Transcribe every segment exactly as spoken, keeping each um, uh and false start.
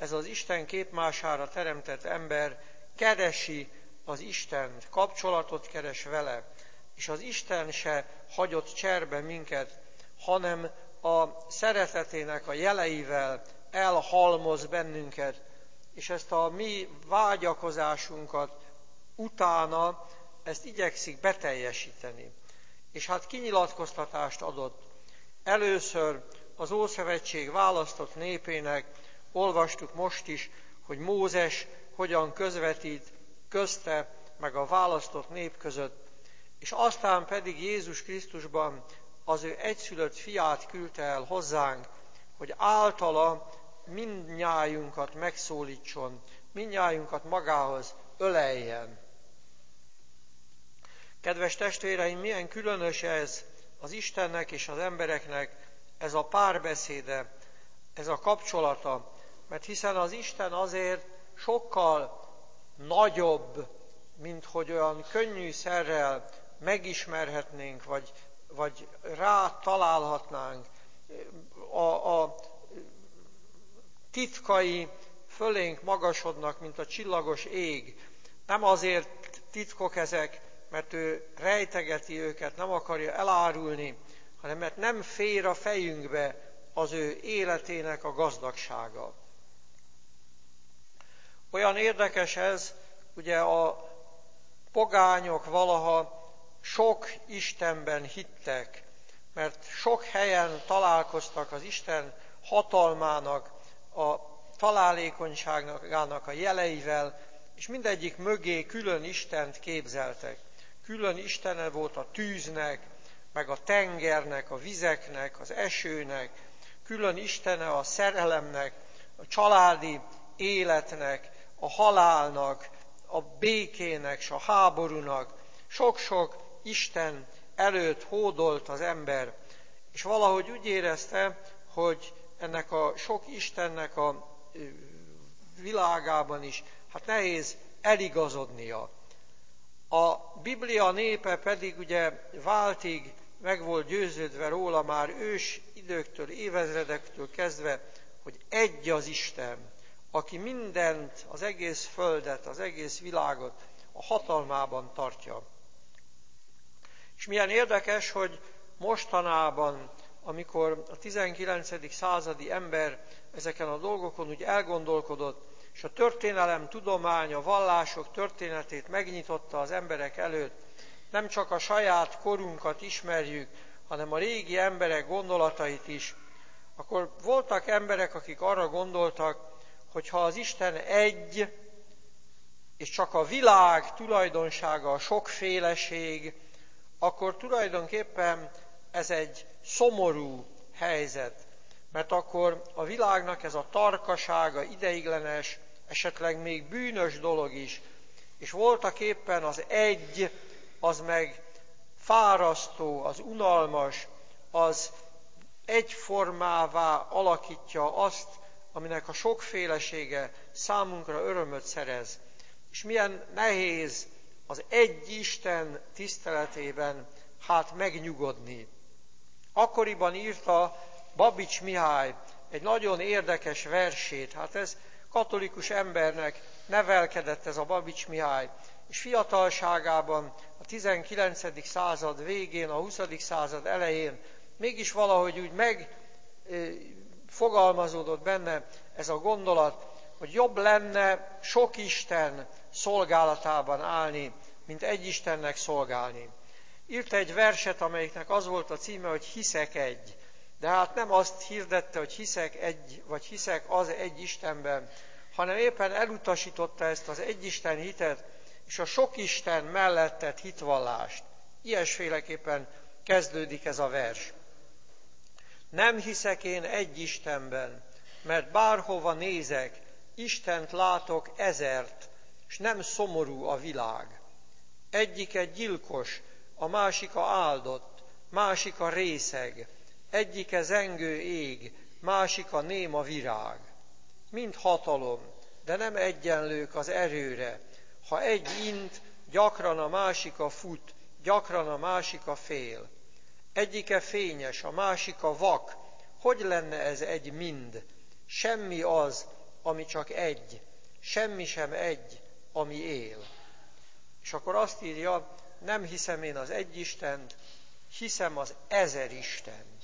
ez az Isten képmására teremtett ember keresi az Istent, kapcsolatot keres vele, és az Isten se hagyott cserbe minket, hanem a szeretetének a jeleivel elhalmoz bennünket, és ezt a mi vágyakozásunkat utána, ezt igyekszik beteljesíteni. És hát kinyilatkoztatást adott. Először az Ószövetség választott népének, olvastuk most is, hogy Mózes hogyan közvetít közte, meg a választott nép között, és aztán pedig Jézus Krisztusban az ő egyszülött fiát küldte el hozzánk, hogy általa mindnyájunkat megszólítson, mindnyájunkat magához öleljen. Kedves testvéreim, milyen különös ez az Istennek és az embereknek, ez a párbeszéde, ez a kapcsolata, mert hiszen az Isten azért sokkal nagyobb, mint hogy olyan könnyűszerrel megismerhetnénk, vagy, vagy rá találhatnánk. A, a titkai fölénk magasodnak, mint a csillagos ég. Nem azért titkok ezek, mert ő rejtegeti őket, nem akarja elárulni, hanem mert nem fér a fejünkbe az ő életének a gazdagsága. Olyan érdekes ez, ugye a pogányok valaha sok Istenben hittek, mert sok helyen találkoztak az Isten hatalmának, a találékonyságának a jeleivel, és mindegyik mögé külön Istent képzeltek. Külön istene volt a tűznek, meg a tengernek, a vizeknek, az esőnek, külön istene a szerelemnek, a családi életnek, a halálnak, a békének, és a háborúnak. Sok-sok Isten előtt hódolt az ember, és valahogy úgy érezte, hogy ennek a sok Istennek a világában is hát nehéz eligazodnia. A Biblia népe pedig ugye váltig meg volt győződve róla már ős időktől, évezredektől kezdve, hogy egy az Isten, aki mindent, az egész földet, az egész világot a hatalmában tartja. És milyen érdekes, hogy mostanában, amikor a tizenkilencedik századi ember ezeken a dolgokon úgy elgondolkodott, és a történelem tudománya, a vallások történetét megnyitotta az emberek előtt, nem csak a saját korunkat ismerjük, hanem a régi emberek gondolatait is, akkor voltak emberek, akik arra gondoltak, hogy ha az Isten egy, és csak a világ tulajdonsága a sokféleség, akkor tulajdonképpen ez egy szomorú helyzet, mert akkor a világnak ez a tarkasága ideiglenes, esetleg még bűnös dolog is, és voltak éppen az egy, az meg fárasztó, az unalmas, az egyformává alakítja azt, aminek a sokfélesége számunkra örömöt szerez. És milyen nehéz az egy Isten tiszteletében hát megnyugodni. Akkoriban írta Babics Mihály egy nagyon érdekes versét, hát ez katolikus embernek nevelkedett ez a Babics Mihály, és fiatalságában a tizenkilencedik század végén, a huszadik század elején mégis valahogy úgy megfogalmazódott benne ez a gondolat, hogy jobb lenne sok Isten szolgálatában állni, mint egy Istennek szolgálni. Írt egy verset, amelyiknek az volt a címe, hogy hiszek egy. De hát nem azt hirdette, hogy hiszek egy, vagy hiszek az egy Istenben, hanem éppen elutasította ezt az egyisten hitet, és a sok Isten mellett tett hitvallást. Ilyesféleképpen kezdődik ez a vers. Nem hiszek én egy Istenben, mert bárhova nézek, Istent látok ezert, s nem szomorú a világ. Egyike gyilkos, a másika áldott, másika részeg, egyike zengő ég, másika néma virág. Mind hatalom, de nem egyenlők az erőre. Ha egy int, gyakran a másika fut, gyakran a másika fél. Egyike fényes, a másika vak, hogy lenne ez egy mind? Semmi az, ami csak egy, semmi sem egy, ami él. És akkor azt írja, nem hiszem én az egy Istent, hiszem az ezer Istent.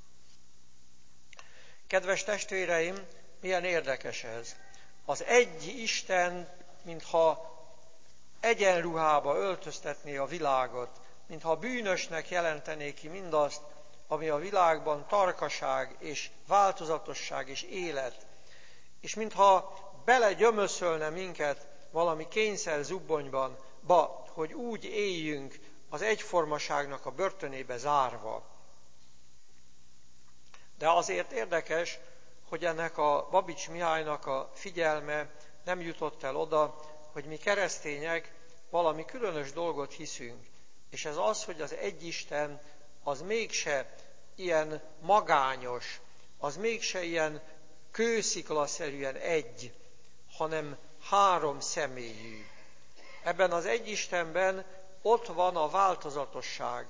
Kedves testvéreim, milyen érdekes ez. Az egy Isten, mintha egyenruhába öltöztetné a világot, mintha bűnösnek jelentené ki mindazt, ami a világban tarkaság és változatosság és élet, és mintha belegyömöszölne minket valami kényszer zubbonyban, ba, hogy úgy éljünk az egyformaságnak a börtönébe zárva. De azért érdekes, hogy ennek a Babics Mihálynak a figyelme nem jutott el oda, hogy mi keresztények valami különös dolgot hiszünk. És ez az, hogy az egy Isten az mégse ilyen magányos, az mégse ilyen kősziklaszerűen egy, hanem három személyű. Ebben az egy Istenben ott van a változatosság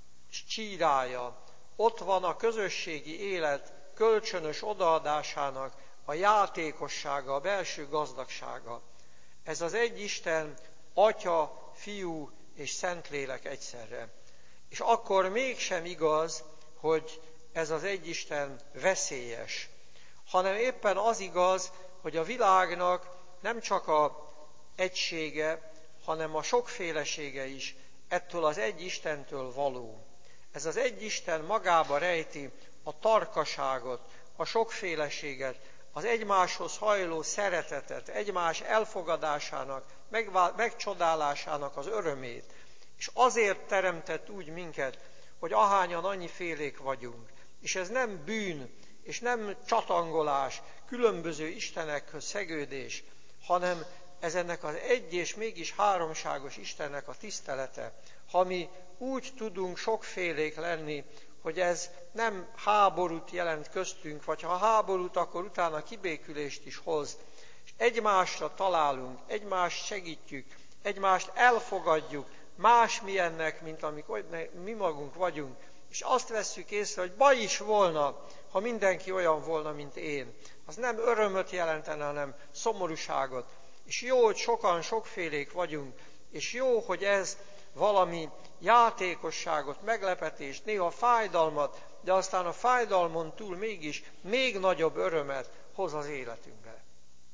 csírája, ott van a közösségi élet kölcsönös odaadásának a játékossága, a belső gazdagsága. Ez az egy Isten, Atya, Fiú és Szentlélek egyszerre. És akkor mégsem igaz, hogy ez az egy Isten veszélyes, hanem éppen az igaz, hogy a világnak nem csak az egysége, hanem a sokfélesége is ettől az egy Istentől való. Ez az egy Isten magába rejti a tarkaságot, a sokféleséget, az egymáshoz hajló szeretetet, egymás elfogadásának, megvál, megcsodálásának az örömét. És azért teremtett úgy minket, hogy ahányan annyifélék vagyunk. És ez nem bűn, és nem csatangolás, különböző istenekhöz szegődés, hanem ez ennek az egy és mégis háromságos Istennek a tisztelete. Ha mi úgy tudunk sokfélék lenni, hogy ez nem háborút jelent köztünk, vagy ha háborút, akkor utána kibékülést is hoz. És egymásra találunk, egymást segítjük, egymást elfogadjuk, másmilyennek, mint amik mi magunk vagyunk. És azt vesszük észre, hogy baj is volna, ha mindenki olyan volna, mint én. Az nem örömöt jelentene, hanem szomorúságot. És jó, hogy sokan sokfélék vagyunk, és jó, hogy ez valami játékosságot, meglepetést, néha fájdalmat, de aztán a fájdalmon túl mégis még nagyobb örömet hoz az életünkbe.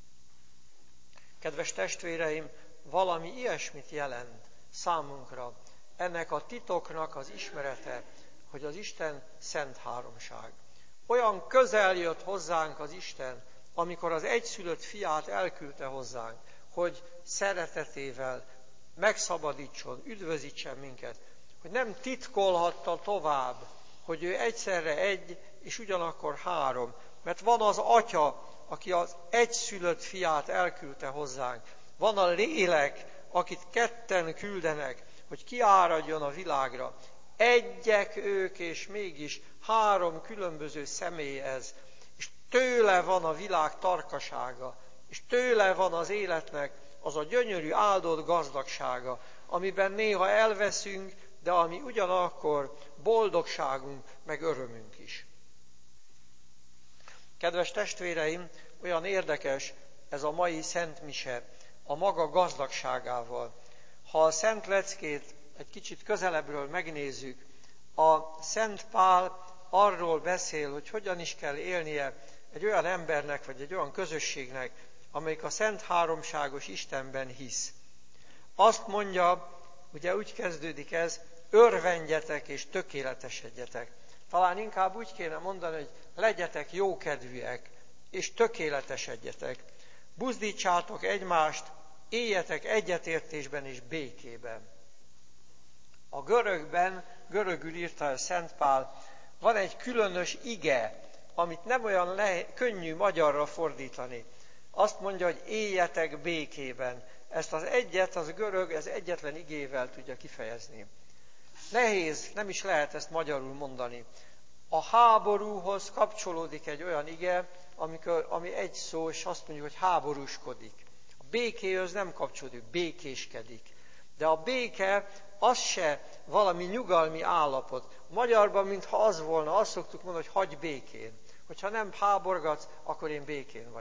Kedves testvéreim, valami ilyesmit jelent számunkra ennek a titoknak az ismerete, hogy az Isten szent háromság. Olyan közel jött hozzánk az Isten, amikor az egyszülött fiát elküldte hozzánk, hogy szeretetével megszabadítson, üdvözítsen minket, hogy nem titkolhatta tovább, hogy ő egyszerre egy, és ugyanakkor három, mert van az Atya, aki az egyszülött fiát elküldte hozzánk, van a Lélek, akit ketten küldenek, hogy kiáradjon a világra. Egyek ők, és mégis három különböző személy ez, és tőle van a világ tarkasága, és tőle van az életnek az a gyönyörű, áldott gazdagsága, amiben néha elveszünk, de ami ugyanakkor boldogságunk, meg örömünk is. Kedves testvéreim, olyan érdekes ez a mai Szent Mise a maga gazdagságával. Ha a Szent Leckét egy kicsit közelebbről megnézzük, a Szent Pál arról beszél, hogy hogyan is kell élnie egy olyan embernek, vagy egy olyan közösségnek, amelyik a Szent Háromságos Istenben hisz. Azt mondja, ugye úgy kezdődik ez, örvendjetek és tökéletesedjetek. Talán inkább úgy kéne mondani, hogy legyetek jókedvűek és tökéletesedjetek. Buzdítsátok egymást, éljetek egyetértésben és békében. A görögben, görögül írta a Szent Pál, van egy különös ige, amit nem olyan le, könnyű magyarra fordítani. Azt mondja, hogy éljetek békében. Ezt az egyet, az görög, ez egyetlen igével tudja kifejezni. Nehéz, nem is lehet ezt magyarul mondani. A háborúhoz kapcsolódik egy olyan ige, amikor, ami egy szó, és azt mondjuk, hogy háborúskodik. A békéhöz nem kapcsolódik, békéskedik. De a béke az se valami nyugalmi állapot. Magyarban, mintha az volna, azt szoktuk mondani, hogy hagyj békén. Hogyha nem háborgatsz, akkor én békén vagyok.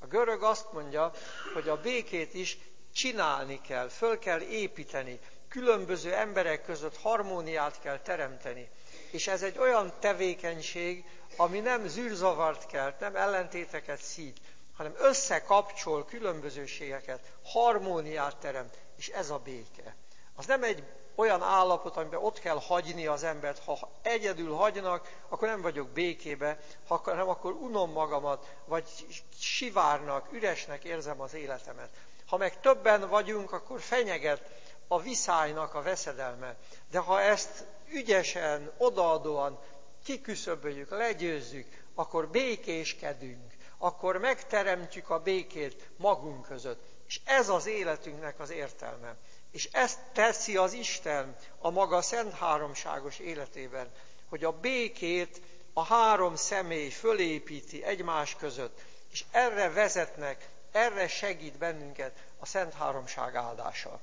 A görög azt mondja, hogy a békét is csinálni kell, föl kell építeni, különböző emberek között harmóniát kell teremteni. És ez egy olyan tevékenység, ami nem zűrzavart kelt, nem ellentéteket szít, hanem összekapcsol különbözőségeket, harmóniát teremt, és ez a béke. Az nem egy olyan állapot, amiben ott kell hagyni az embert. Ha egyedül hagynak, akkor nem vagyok békébe, ha nem, akkor unom magamat, vagy sivárnak, üresnek érzem az életemet. Ha meg többen vagyunk, akkor fenyeget a viszálynak a veszedelme. De ha ezt ügyesen, odaadóan kiküszöböljük, legyőzzük, akkor békéskedünk, akkor megteremtjük a békét magunk között. És ez az életünknek az értelme. És ezt teszi az Isten a maga szent háromságos életében, hogy a békét a három személy fölépíti egymás között, és erre vezetnek, erre segít bennünket a szent háromság áldása.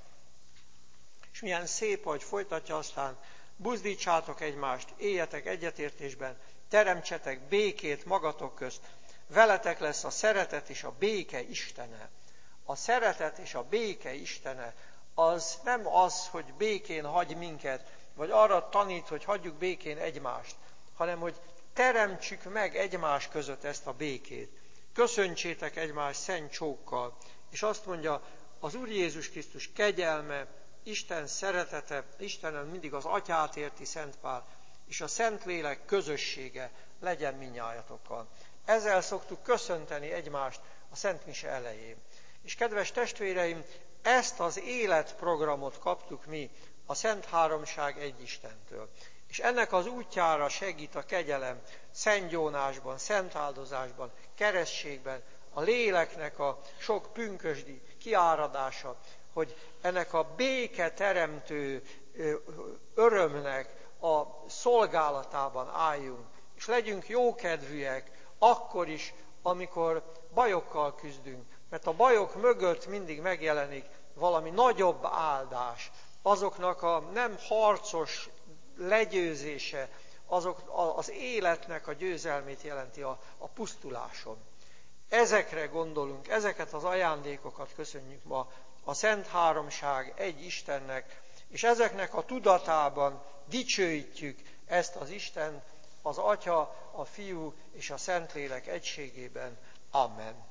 És milyen szép, hogy folytatja aztán, buzdítsátok egymást, éljetek egyetértésben, teremtsetek békét magatok közt, veletek lesz a szeretet és a béke Istene. A szeretet és a béke Istene az nem az, hogy békén hagy minket, vagy arra tanít, hogy hagyjuk békén egymást, hanem hogy teremtsük meg egymás között ezt a békét. Köszöntsétek egymást szent csókkal. És azt mondja, az Úr Jézus Krisztus kegyelme, Isten szeretete, Istenen mindig az Atyát érti Szent Pál, és a Szentlélek közössége legyen mindnyájatokkal. Ezzel szoktuk köszönteni egymást a Szent Mise elején. És kedves testvéreim, ezt az életprogramot kaptuk mi a Szent Háromság egy Istentől. És ennek az útjára segít a kegyelem szentgyónásban, szentáldozásban, keresztségben, a léleknek a sok pünkösdi kiáradása, hogy ennek a béke teremtő örömnek a szolgálatában álljunk, és legyünk jókedvűek akkor is, amikor bajokkal küzdünk, mert a bajok mögött mindig megjelenik valami nagyobb áldás, azoknak a nem harcos legyőzése, azok, az életnek a győzelmét jelenti a, a pusztuláson. Ezekre gondolunk, ezeket az ajándékokat köszönjük ma a Szent Háromság egy Istennek, és ezeknek a tudatában dicsőítjük ezt az Istent, az Atya, a Fiú és a Szentlélek egységében. Amen.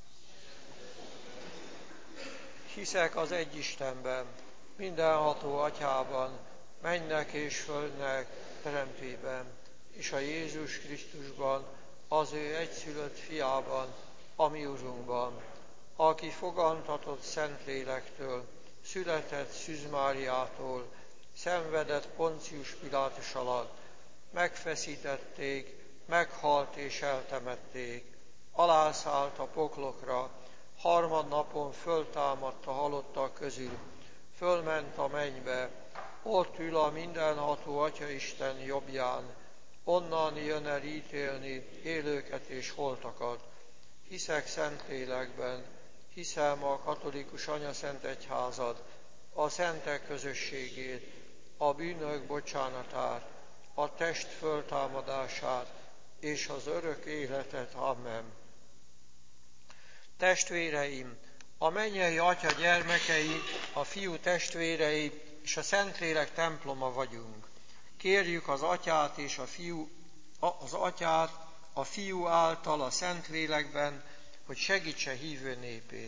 Hiszek az egy Istenben, mindenható Atyában, mennek és földnek teremtőben, és a Jézus Krisztusban, az ő egyszülött fiában, a mi Urunkban, aki fogantatott Szentlélektől, született Szűz Máriától, szenvedett Poncius Pilátus alatt, megfeszítették, meghalt és eltemették, alászállt a poklokra, harmadnapon föltámadt a halottak közül, fölment a mennybe, ott ül a mindenható Atyaisten jobbján, onnan jön el ítélni élőket és holtakat. Hiszek Szentlélekben, hiszem a katolikus anyaszent egyházad, a szentek közösségét, a bűnök bocsánatát, a test föltámadását és az örök életet. Amen. Testvéreim, a mennyei Atya gyermekei, a Fiú testvérei és a Szentlélek temploma vagyunk. Kérjük az Atyát és a Fiú, az Atyát a Fiú által a Szentlélekben, hogy segítse hívő népét.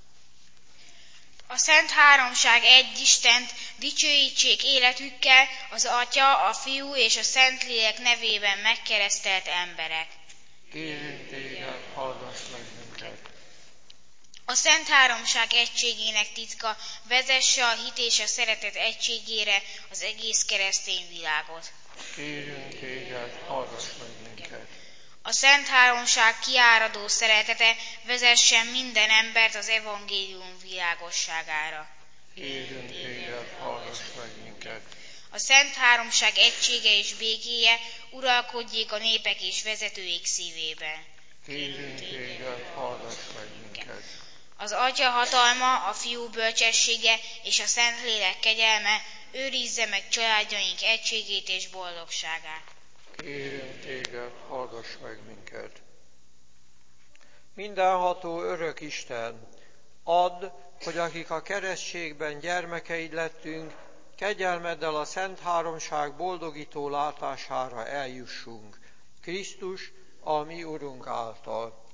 A Szent Háromság egy Istent dicsőítsék életükkel az Atya, a Fiú és a Szentlélek nevében megkeresztelt emberek. Kérünk téged, hallgass meg minket. A Szent Háromság egységének titka vezesse a hit és a szeretet egységére az egész keresztény világot. Kérünk téged, hallgass meg minket. A Szent Háromság kiáradó szeretete vezessen minden embert az evangélium világosságára. Kérünk téged, hallgass meg minket. A Szent Háromság egysége és békéje uralkodjék a népek és vezetőik szívében. Kérünk téged, hallgass meg minket. Az Atya hatalma, a Fiú bölcsessége és a Szentlélek kegyelme őrizze meg családjaink egységét és boldogságát. Kérünk téged, hallgass meg minket. Mindenható örök Isten, add, hogy akik a keresztségben gyermekeid lettünk, kegyelmeddel a Szent Háromság boldogító látására eljussunk. Krisztus, a mi Urunk által.